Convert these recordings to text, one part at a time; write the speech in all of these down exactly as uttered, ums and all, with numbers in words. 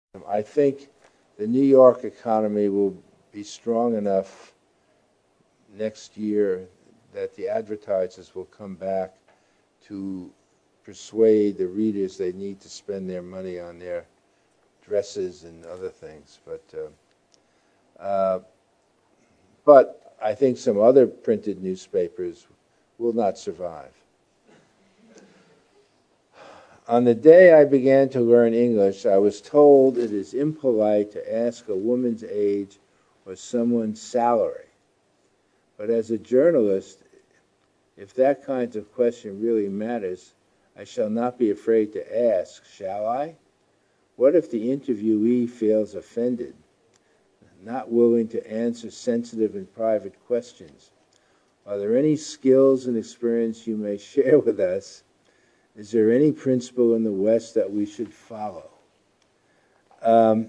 I think the New York economy will be strong enough next year that the advertisers will come back to persuade the readers they need to spend their money on their dresses and other things. But uh, uh, but I think some other printed newspapers will not survive. On the day I began to learn English, I was told it is impolite to ask a woman's age or someone's salary. But as a journalist, if that kind of question really matters, I shall not be afraid to ask, shall I? What if the interviewee feels offended, not willing to answer sensitive and private questions? Are there any skills and experience you may share with us? Is there any principle in the West that we should follow? Um,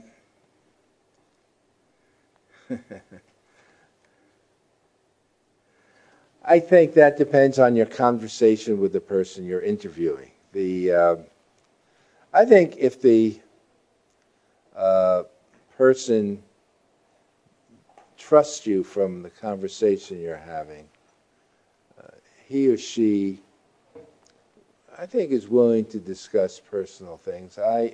I think that depends on your conversation with the person you're interviewing. The uh, I think if the uh, person trusts you from the conversation you're having, uh, he or she, I think, is willing to discuss personal things. I,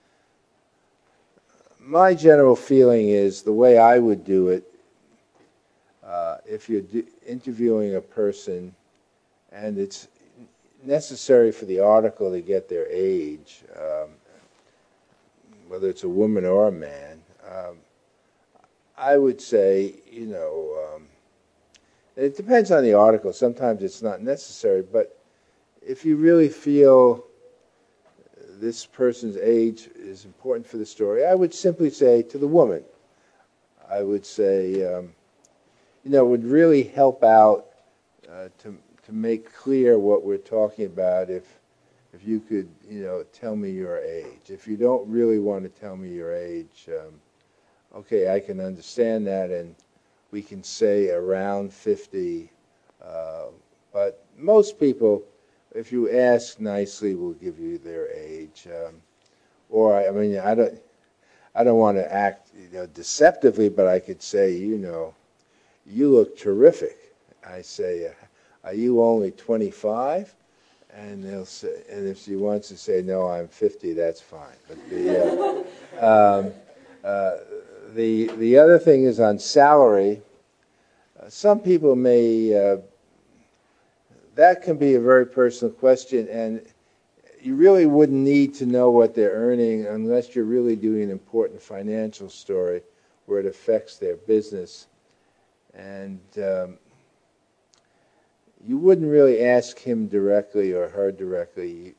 my general feeling is the way I would do it. Uh, if you're do, interviewing a person and it's necessary for the article to get their age, um, whether it's a woman or a man, um, I would say, you know, um, it depends on the article. Sometimes it's not necessary, but if you really feel this person's age is important for the story, I would simply say to the woman, I would say, um, you know, it would really help out uh, to to make clear what we're talking about if if you could, you know, tell me your age. If you don't really want to tell me your age, um, okay, I can understand that, and we can say around fifty. Uh, but most people, if you ask nicely, will give you their age. Um, or I mean, I don't, I don't want to act, you know, deceptively, but I could say, you know, you look terrific. I say, are you only twenty-five? And they'll say, and if she wants to say, no, I'm fifty, that's fine. But the uh, um, uh, the the other thing is on salary. Uh, some people may uh, that can be a very personal question, and you really wouldn't need to know what they're earning unless you're really doing an important financial story where it affects their business. And um, you wouldn't really ask him directly or her directly.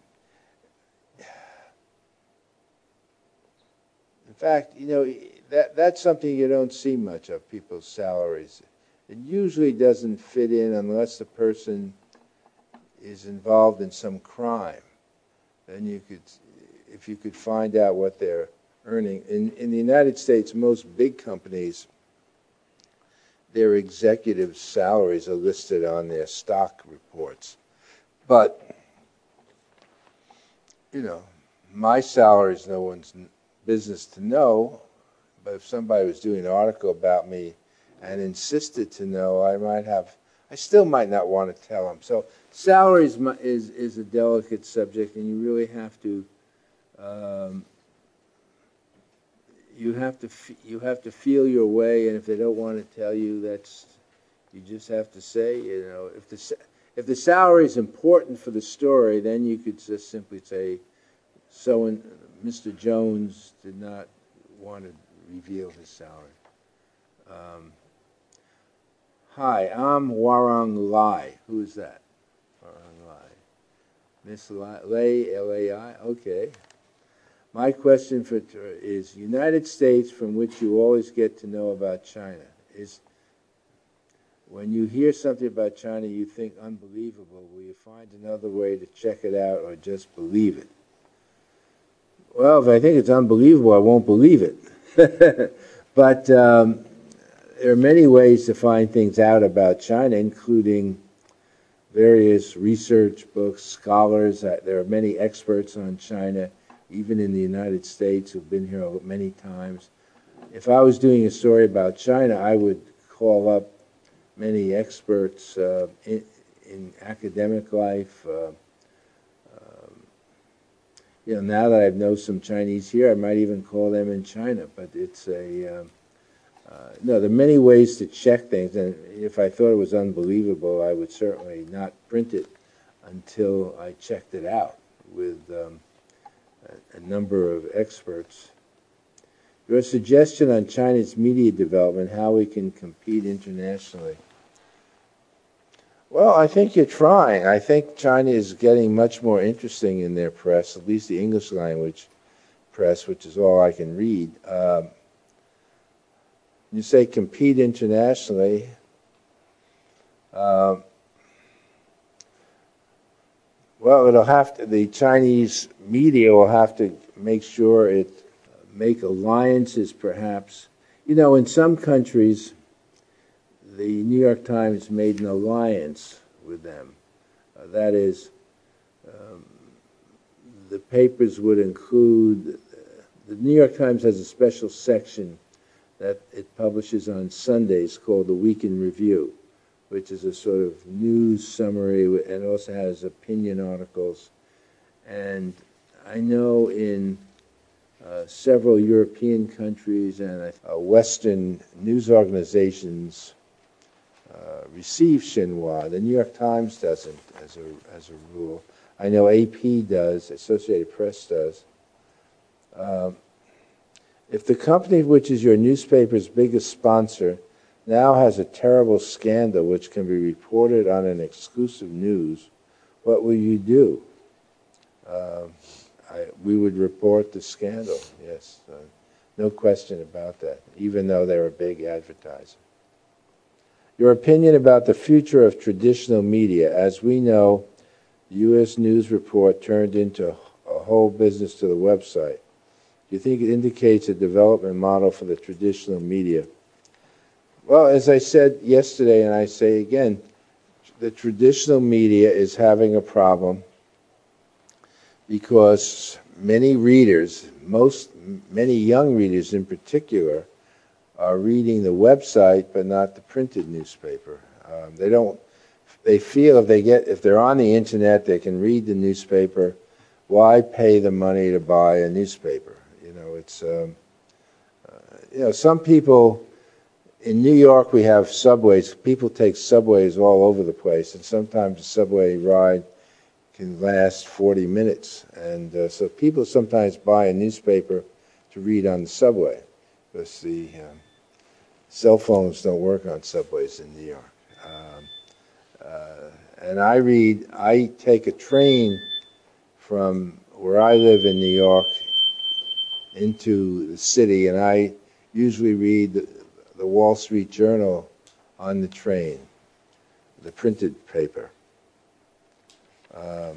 In fact, you know, that that's something you don't see much of, people's salaries. It usually doesn't fit in unless the person is involved in some crime. Then you could, if you could find out what they're earning. In, in the United States, most big companies, their executives' salaries are listed on their stock reports. But, you know, my salary is no one's business to know, but if somebody was doing an article about me and insisted to know, I might have, I still might not want to tell them. So salary is, is, is a delicate subject, and you really have to, um, You have to you have to feel your way, and if they don't want to tell you, that's you just have to say, you know, if the if the salary is important for the story, then you could just simply say, so and Mister Jones did not want to reveal his salary. Um, Hi, I'm Warang Lai. Who is that? Warang Lai. Miss Lai, L A I. Okay. My question for is United States, from which you always get to know about China. Is when you hear something about China you think unbelievable, will you find another way to check it out or just believe it? Well, if I think it's unbelievable, I won't believe it. But um, there are many ways to find things out about China, including various research books, scholars. There are many experts on China even in the United States, who've been here many times. If I was doing a story about China, I would call up many experts uh, in, in academic life. Uh, um, you know, now that I know some Chinese here, I might even call them in China. But it's a um, uh, no. There are many ways to check things, and if I thought it was unbelievable, I would certainly not print it until I checked it out with um, a, a number of experts. Your suggestion on China's media development, how we can compete internationally. Well, I think you're trying. I think China is getting much more interesting in their press, at least the English language press, which is all I can read. Um, you say compete internationally. Um, well, it'll have to, the Chinese media will have to make sure it make alliances, perhaps. You know, in some countries, the New York Times made an alliance with them. Uh, that is, um, the papers would include, uh, the New York Times has a special section that it publishes on Sundays called the Week in Review, which is a sort of news summary, and also has opinion articles. And I know in uh, several European countries and uh, Western news organizations uh, receive Xinhua. The New York Times doesn't, as a, as a rule. I know A P does, Associated Press does. Um, if the company which is your newspaper's biggest sponsor now has a terrible scandal which can be reported on an exclusive news, what will you do? Uh, I, we would report the scandal, yes. Uh, no question about that, even though they're a big advertiser. Your opinion about the future of traditional media. As we know, the U S News Report turned into a whole business to the website. Do you think it indicates a development model for the traditional media? Well, as I said yesterday, and I say again, the traditional media is having a problem because many readers, most many young readers in particular, are reading the website but not the printed newspaper. Um, they don't. They feel if they get if they're on the internet, they can read the newspaper. Why pay the money to buy a newspaper? You know, it's um, uh, you know some people. In New York, we have subways. People take subways all over the place, and sometimes a subway ride can last forty minutes. And uh, so people sometimes buy a newspaper to read on the subway because the um, cell phones don't work on subways in New York. Um, uh, and I read, I take a train from where I live in New York into the city, and I usually read the, the Wall Street Journal on the train, the printed paper. Um,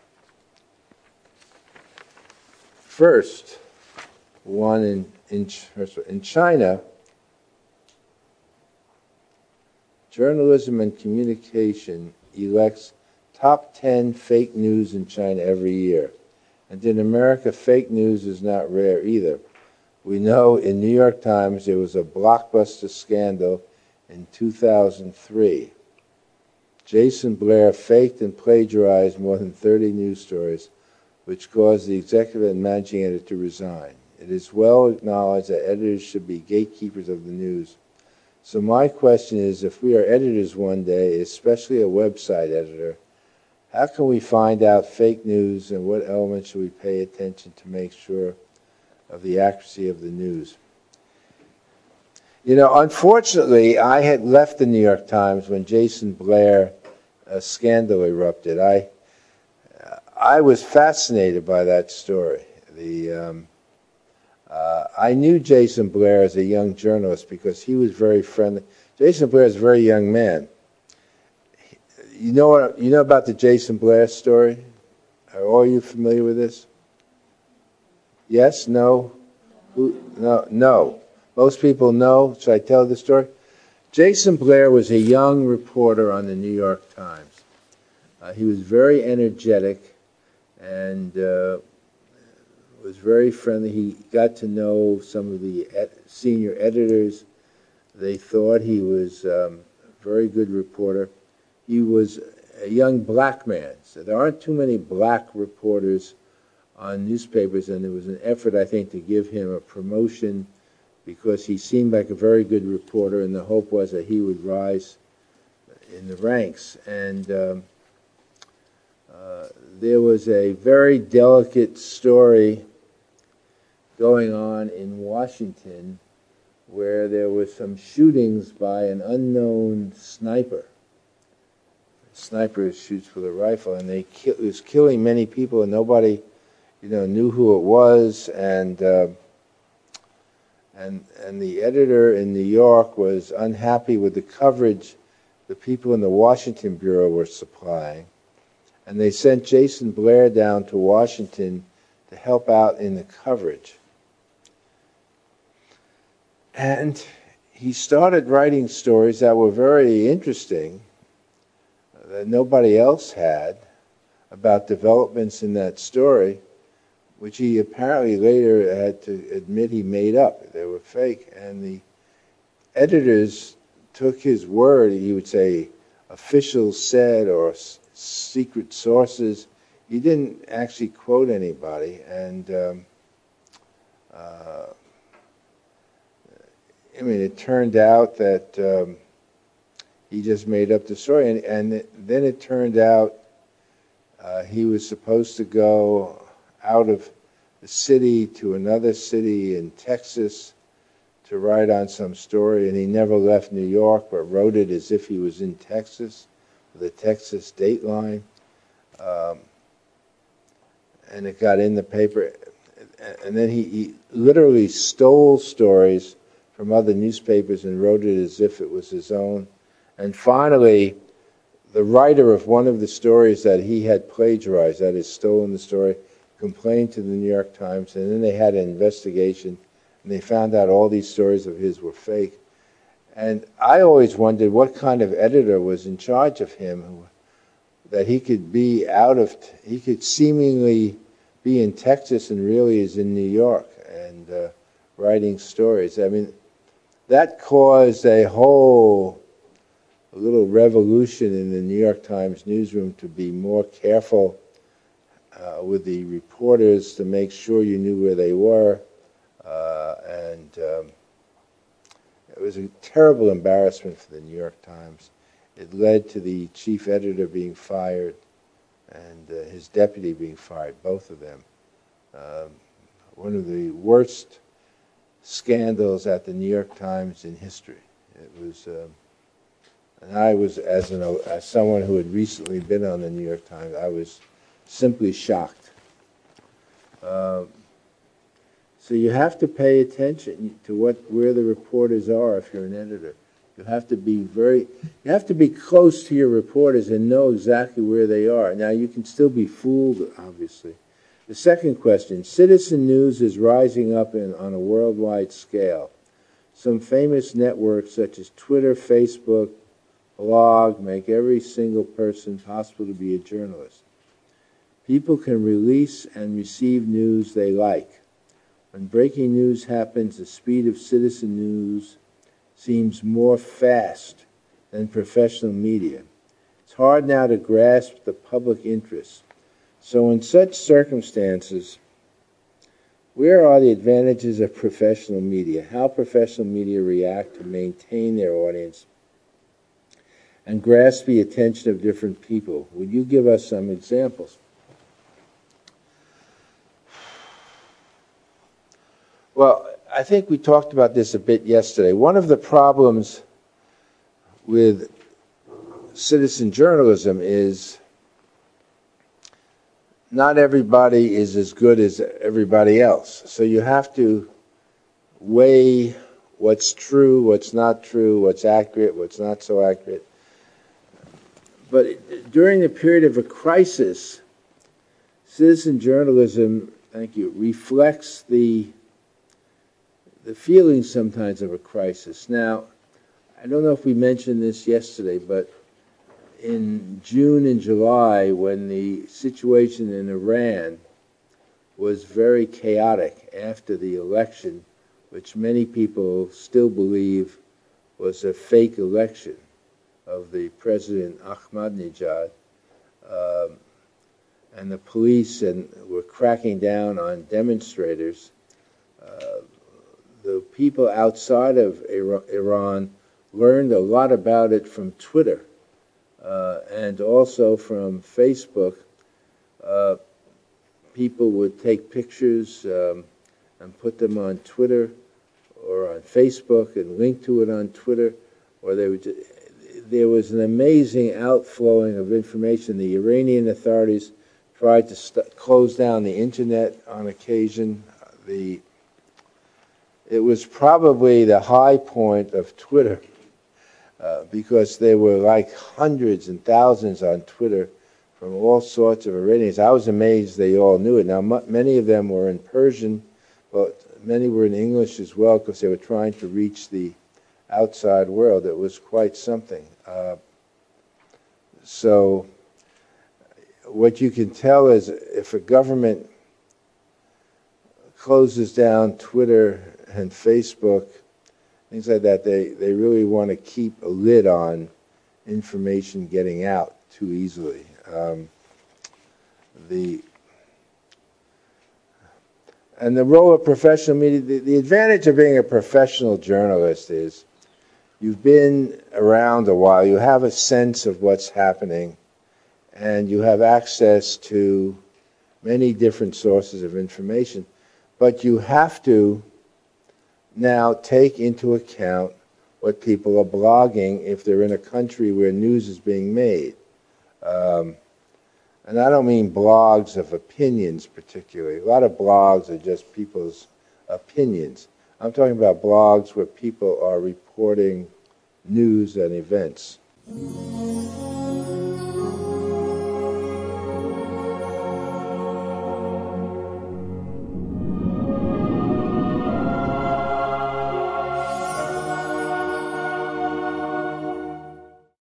first, one in, in, in China, Journalism and Communication elects top ten fake news in China every year. And in America, fake news is not rare either. We know in New York Times there was a blockbuster scandal in two thousand three. Jason Blair faked and plagiarized more than thirty news stories, which caused the executive and managing editor to resign. It is well acknowledged that editors should be gatekeepers of the news. So my question is, if we are editors one day, especially a website editor, how can we find out fake news and what elements should we pay attention to make sure of the accuracy of the news? You know, unfortunately, I had left the New York Times when Jason Blair uh, scandal erupted. I uh, I was fascinated by that story. The um, uh, I knew Jason Blair as a young journalist because he was very friendly. Jason Blair is a very young man. You know what, you know about the Jason Blair story? Are all you familiar with this? Yes? No? Who? No? No. Most people know. Should I tell the story? Jason Blair was a young reporter on the New York Times. Uh, he was very energetic, and uh, was very friendly. He got to know some of the ed senior editors. They thought he was um, a very good reporter. He was a young black man, so there aren't too many black reporters on newspapers, and there was an effort, I think, to give him a promotion because he seemed like a very good reporter, and the hope was that he would rise in the ranks. And um, uh, there was a very delicate story going on in Washington where there were some shootings by an unknown sniper. A sniper shoots with a rifle, and they ki- was killing many people, and nobody, you know, knew who it was. And uh, and and the editor in New York was unhappy with the coverage the people in the Washington bureau were supplying, and they sent Jason Blair down to Washington to help out in the coverage. And he started writing stories that were very interesting that nobody else had about developments in that story, which he apparently later had to admit he made up. They were fake. And the editors took his word. He would say officials said or secret sources. He didn't actually quote anybody. And um, uh, I mean, it turned out that um, he just made up the story. And, and it, then it turned out uh, he was supposed to go out of the city to another city in Texas to write on some story, and he never left New York, but wrote it as if he was in Texas, with a Texas dateline. Um, and it got in the paper. And then he, he literally stole stories from other newspapers and wrote it as if it was his own. And finally, the writer of one of the stories that he had plagiarized, that is, stolen the story, complained to the New York Times, and then they had an investigation, and they found out all these stories of his were fake. And I always wondered what kind of editor was in charge of him, that he could be out of, he could seemingly be in Texas and really is in New York and uh, writing stories. I mean, that caused a whole a little revolution in the New York Times newsroom to be more careful uh, with the reporters, to make sure you knew where they were. Uh, and um, it was a terrible embarrassment for the New York Times. It led to the chief editor being fired and uh, his deputy being fired, both of them. Um, one of the worst scandals at the New York Times in history. It was, um, and I was, as, an, as someone who had recently been on the New York Times, I was simply shocked. Um, so you have to pay attention to what where the reporters are if you're an editor. You have to be very, you have to be close to your reporters and know exactly where they are. Now, you can still be fooled, obviously. The second question, citizen news is rising up in, on a worldwide scale. Some famous networks such as Twitter, Facebook, blog make every single person possible to be a journalist. People can release and receive news they like. When breaking news happens, the speed of citizen news seems more fast than professional media. It's hard now to grasp the public interest. So in such circumstances, where are the advantages of professional media? How professional media react to maintain their audience and grasp the attention of different people? Would you give us some examples? Well, I think we talked about this a bit yesterday. One of the problems with citizen journalism is not everybody is as good as everybody else. So you have to weigh what's true, what's not true, what's accurate, what's not so accurate. But during the period of a crisis, citizen journalism, thank you, reflects the the feelings sometimes of a crisis. Now, I don't know if we mentioned this yesterday, but in June and July, when the situation in Iran was very chaotic after the election, which many people still believe was a fake election of the President Ahmadinejad. Um, and the police and were cracking down on demonstrators. Uh, the people outside of Iran learned a lot about it from Twitter uh, and also from Facebook. Uh, people would take pictures um, and put them on Twitter or on Facebook and link to it on Twitter, or they would just, there was an amazing outflowing of information. The Iranian authorities tried to st- close down the internet on occasion. The it was probably the high point of Twitter uh, because there were like hundreds and thousands on Twitter from all sorts of Iranians. I was amazed they all knew it. Now, m- many of them were in Persian, but many were in English as well because they were trying to reach the outside world. It was quite something. Uh, so what you can tell is if a government closes down Twitter and Facebook, things like that, they, they really want to keep a lid on information getting out too easily. Um, the and the role of professional media, the, the advantage of being a professional journalist is you've been around a while, you have a sense of what's happening, and you have access to many different sources of information. But you have to now take into account what people are blogging if they're in a country where news is being made. Um, and I don't mean blogs of opinions particularly. A lot of blogs are just people's opinions. I'm talking about blogs where people are reporting news and events.